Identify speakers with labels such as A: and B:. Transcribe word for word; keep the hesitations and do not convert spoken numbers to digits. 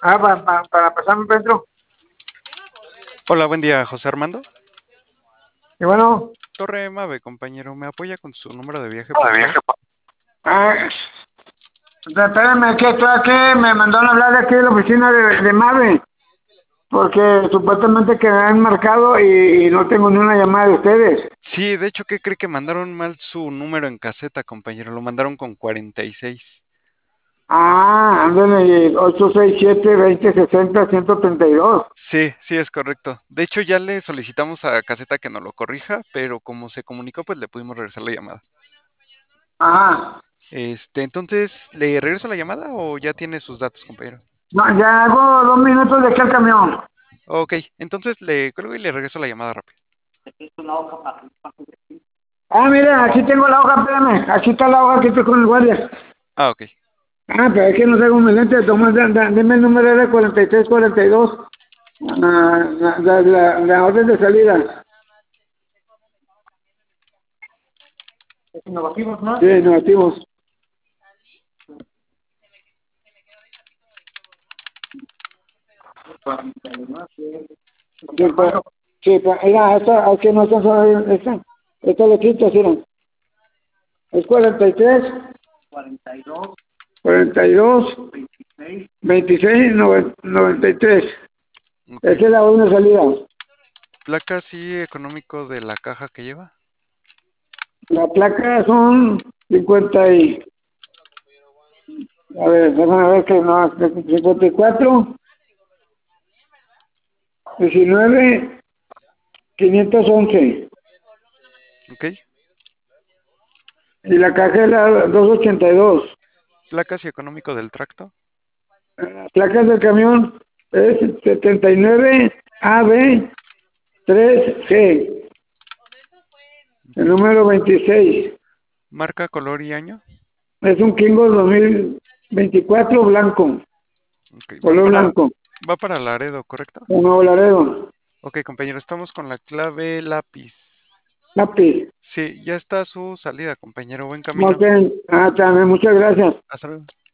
A: Ah, pa- pa- para pasarme Pedro.
B: Hola, buen día, José Armando.
A: Y bueno,
B: Torre Mave, compañero, ¿me apoya con su número de viaje,
A: de
B: por favor?
A: viaje, pa. Ah, espérame, que estoy aquí, me mandaron a hablar de aquí de la oficina de, de Mave, porque supuestamente que me han marcado y, y no tengo ni una llamada de ustedes.
B: Sí, de hecho, ¿qué cree que mandaron mal su número en caseta, compañero? Lo mandaron con cuarenta y seis.
A: Ah, ándale, ocho seis siete veinte sesenta ciento treinta y dos.
B: Sí, sí, es correcto. De hecho, ya le solicitamos a caseta que nos lo corrija, pero como se comunicó, pues le pudimos regresar la llamada.
A: Ajá.
B: Este, entonces, ¿le regreso la llamada o ya tiene sus datos, compañero?
A: No, ya hago dos minutos de aquí al camión.
B: Ok, entonces le cuelgo y le regreso la llamada rápido.
A: Ah, mira, aquí tengo la hoja, espérame. Aquí está la hoja que estoy con el guardia.
B: Ah, ok.
A: Ah, pero es que no tengo mi lente. Toma, da- da- dime el número de cuarenta y tres cuarenta y dos. Ah, la, la, la, la orden de salida. Innovativos, ¿no? Sí, innovativos. Sí, pa- sí, pa- mira, esta, aquí no está, esta, esta letrita, sí, no. Es cuarenta y tres, cuarenta y dos, veintiséis, noventa y tres.
B: Ok.
A: Esa es la orden de salida.
B: ¿Placas y económico de la caja que lleva?
A: La placa son cincuenta y, a ver, déjame ver que no, cincuenta y cuatro, diecinueve, quinientos once.
B: Ok.
A: Y la caja es la doscientos ochenta y dos.
B: ¿Placas y económico del tracto?
A: Las placas del camión es setenta y nueve A B tres G, el
B: Ok.
A: número veintiséis.
B: ¿Marca, color y año?
A: Es un Kingo dos mil veinticuatro blanco,
B: Ok, va
A: color
B: para,
A: blanco,
B: va para Laredo, ¿correcto?
A: un nuevo Laredo.
B: Ok, compañero, estamos con la clave lápiz.
A: Lápiz.
B: Sí, ya está su salida, compañero. Buen camino.
A: Ok, ah, también, muchas gracias.
B: Hasta luego.